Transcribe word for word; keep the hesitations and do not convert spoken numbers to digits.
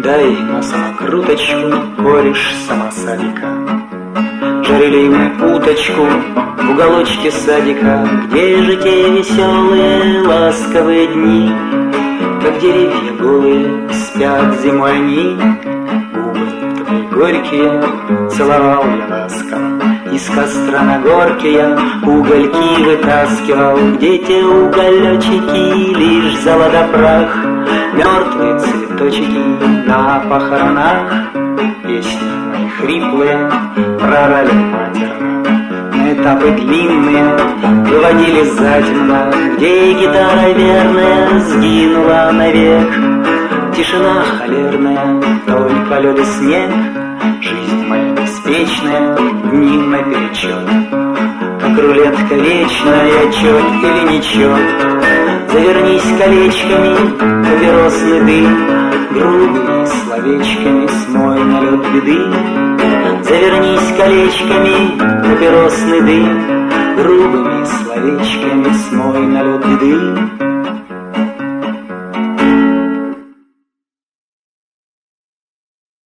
Дай на самокруточку, кореш самосадика. Жарили мы уточку в уголочке садика, где же те веселые ласковые дни, как деревья голые спят зимой они. Губы твои горькие целовал я ласково, из костра на горке я угольки вытаскивал, где те уголечки лишь золото прах, мертвые цветочки на похоронах. Песни мои хриплые прорали матерно, на этапы длинные выводили затемно, где гитара верная сгинула навек. Тишина холерная, только лед и снег, жизнь моя беспечная, дни наперечет, как рулетка вечная, чет или нечет. Завернись колечками в папиросный дым, грубыми словечками смой налет беды. Завернись колечками в папиросный дым, грубыми словечками смой налет беды.